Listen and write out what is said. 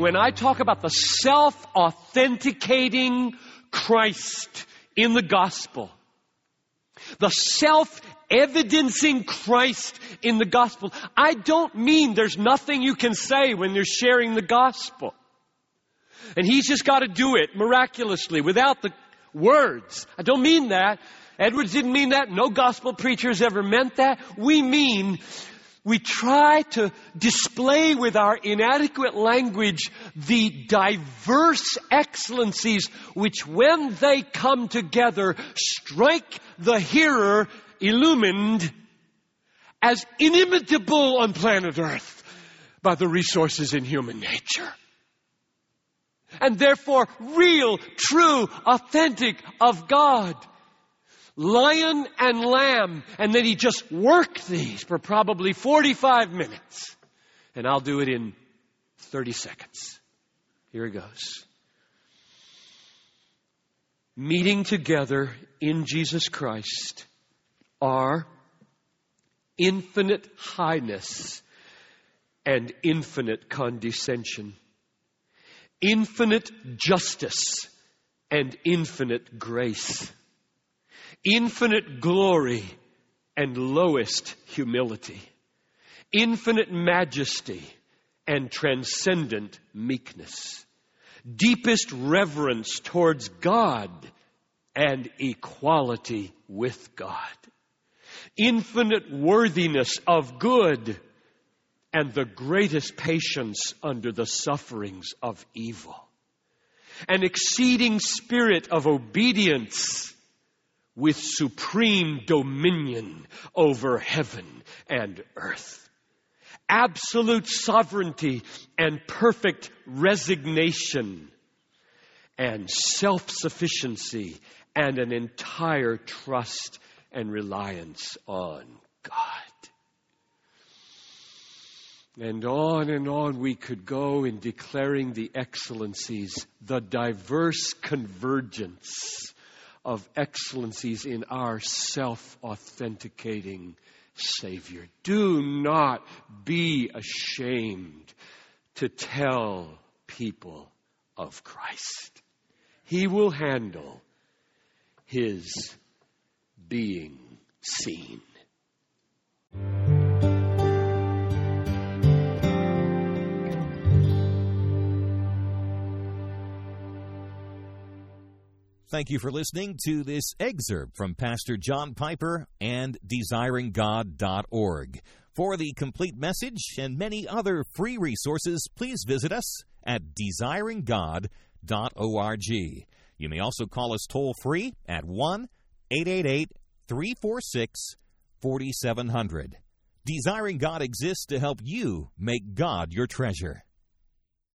when I talk about the self-authenticating Christ in the gospel, the self-evidencing Christ in the gospel, I don't mean there's nothing you can say when you're sharing the gospel. And He's just got to do it miraculously without the words. I don't mean that. Edwards didn't mean that. No gospel preachers ever meant that. We mean we try to display with our inadequate language the diverse excellencies which, when they come together, strike the hearer illumined as inimitable on planet Earth by the resources in human nature. And therefore, real, true, authentic of God. Lion and lamb. And then He just worked these for probably 45 minutes. And I'll do it in 30 seconds. Here it goes. Meeting together in Jesus Christ are infinite highness and infinite condescension. Infinite justice and infinite grace. Infinite glory and lowest humility. Infinite majesty and transcendent meekness. Deepest reverence towards God and equality with God. Infinite worthiness of good and the greatest patience under the sufferings of evil. An exceeding spirit of obedience with supreme dominion over heaven and earth. Absolute sovereignty and perfect resignation and self-sufficiency and an entire trust and reliance on God. And on we could go in declaring the excellencies, the diverse convergence of excellencies in our self-authenticating Savior. Do not be ashamed to tell people of Christ. He will handle His being seen. Thank you for listening to this excerpt from Pastor John Piper and DesiringGod.org. For the complete message and many other free resources, please visit us at DesiringGod.org. You may also call us toll-free at 1-888-346-4700. Desiring God exists to help you make God your treasure.